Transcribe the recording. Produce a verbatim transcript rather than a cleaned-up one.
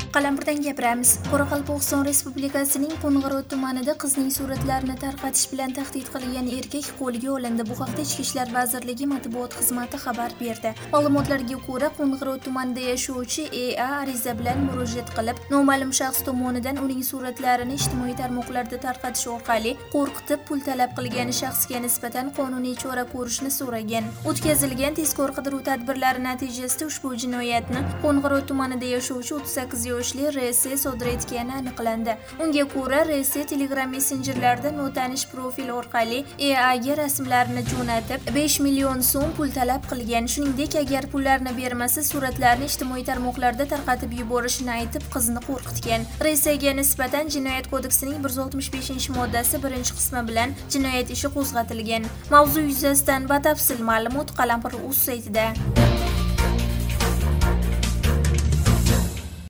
Qalampirdan gapiramiz. Qoraqalpog'iston Respublikasining Qo'ng'irot tumanida qizning suratlarini tarqatish bilan tahdid qilgan erkak qo'lga olindi. Bu haqda Ichki ishlar vazirligi matbuot xizmati xabar berdi. Ma'lumotlarga ko'ra, Qo'ng'irot tumanida yashovchi E A ariza bilan murojaat qilib, noma'lum shaxs tomonidan uning suratlarini ijtimoiy tarmoqlarda tarqatish orqali qo'rqitib pul talab qilgan shaxsga nisbatan qonuniy chora ko'rishni so'ragan. O'tkazilgan tezkor qidiruv tadbirlari natijasida ushbu jinoyatni Qo'ng'irot tumanida yashovchi o'ttiz sakkiz yoshli R S sodir etgani aniqlandi. Unga ko'ra, R S Telegram messenjerlarida notanish profil orqali E A ga rasmlarini jo'natib, besh million so'm pul talab qilgan. Shuningdek, agar pullarni bermasa, suratlarni ijtimoiy tarmoqlarda tarqatib yuborishini aytib, qizni qo'rqitgan. R S ga nisbatan Jinoyat kodeksining bir yuz oltmish beshinchi moddasi birinchi qismi bilan jinoyat ishi qo'zg'atilgan. Mavzu yuzasidan batafsil ma'lumot Qalampir.uz saytida.